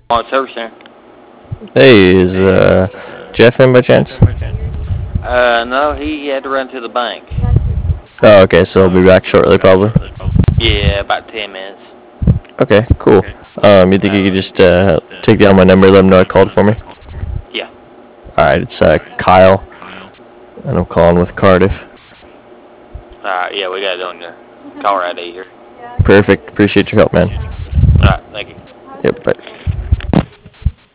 On service center. Hey, is Jeff in by chance? No, he had to run to the bank. Oh, okay, so he'll be back shortly, probably. Yeah, about 10 minutes. Okay, cool. You think you could just take down my number, let him know I called for me? Yeah. Alright, it's Kyle, and I'm calling with Cardiff. Alright, yeah, we got it on your caller ID here. Perfect. Appreciate your help, man. Alright, thank you. Yep, bye.